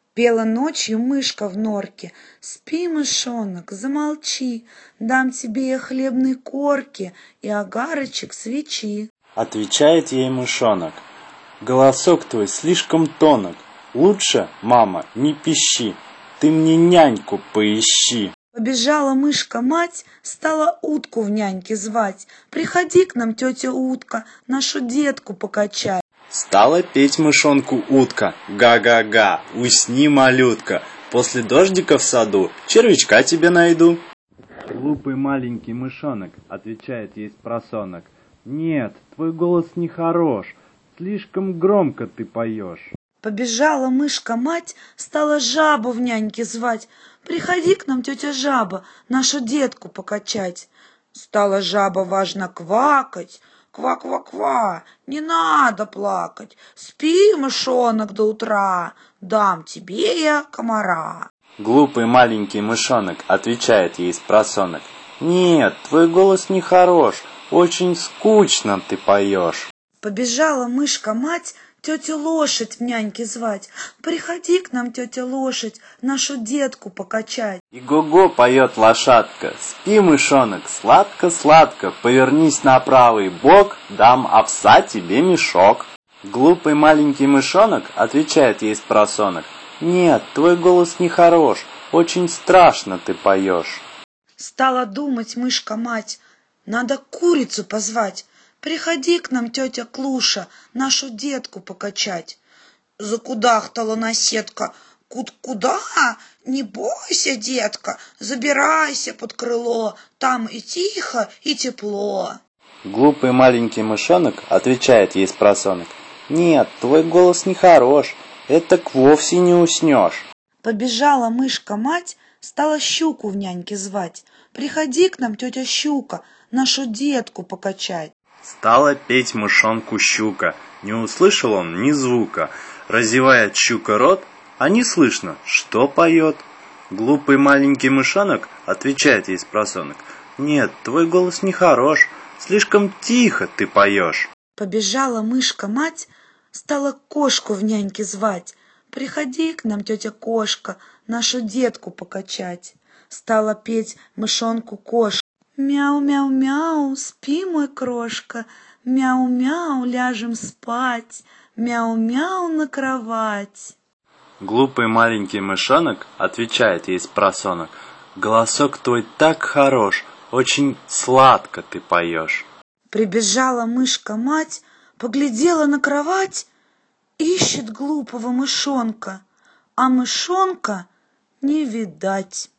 Пела ночью мышка в норке: «Спи, мышонок, замолчи, дам тебе я хлебной корки и огарочек свечи». Отвечает ей мышонок: «Голосок твой слишком тонок, лучше, мама, не пищи, ты мне няньку поищи». Побежала мышка-мать, стала утку в няньке звать: «Приходи к нам, тетя утка, нашу детку покачай». Стала петь мышонку утка: «Га-га-га, усни, малютка, после дождика в саду червячка тебе найду». Глупый маленький мышонок отвечает ей спросонок: «Нет, твой голос не хорош, слишком громко ты поешь». Побежала мышка-мать, стала жабу в няньке звать: «Приходи к нам, тетя жаба, нашу детку покачать». Стала жаба важно квакать: «Ква-ква-ква, не надо плакать, спи, мышонок, до утра, дам тебе я комара». Глупый маленький мышонок отвечает ей спросонок: «Нет, твой голос не хорош, очень скучно ты поешь». Побежала мышка-мать тетю лошадь в няньке звать: «Приходи к нам, тетя лошадь, нашу детку покачать». И го-го поет лошадка: «Спи, мышонок, сладко-сладко, повернись на правый бок, дам овса тебе мешок». Глупый маленький мышонок отвечает ей спросонок: «Нет, твой голос не хорош, очень страшно ты поешь». Стала думать мышка-мать: надо курицу позвать: «Приходи к нам, тетя Клуша, нашу детку покачать». Закудахтала наседка: «Куда? Не бойся, детка, забирайся под крыло, там и тихо, и тепло». Глупый маленький мышонок отвечает ей спросонок: «Нет, твой голос не хорош, этак вовсе не уснешь». Побежала мышка-мать, стала щуку в няньке звать: «Приходи к нам, тетя щука, нашу детку покачать». Стала петь мышонку щука, не услышал он ни звука. Разевает щука рот, а не слышно, что поет. Глупый маленький мышонок отвечает ей спросонок: «Нет, твой голос не хорош, слишком тихо ты поешь». Побежала мышка-мать, стала кошку в няньке звать: «Приходи к нам, тетя кошка, нашу детку покачать». Стала петь мышонку кошка: «Мяу-мяу-мяу, спи, мой крошка, мяу-мяу, ляжем спать, мяу-мяу на кровать». Глупый маленький мышонок отвечает ей спросонок: «Голосок твой так хорош, очень сладко ты поешь». Прибежала мышка-мать, поглядела на кровать, ищет глупого мышонка, а мышонка не видать.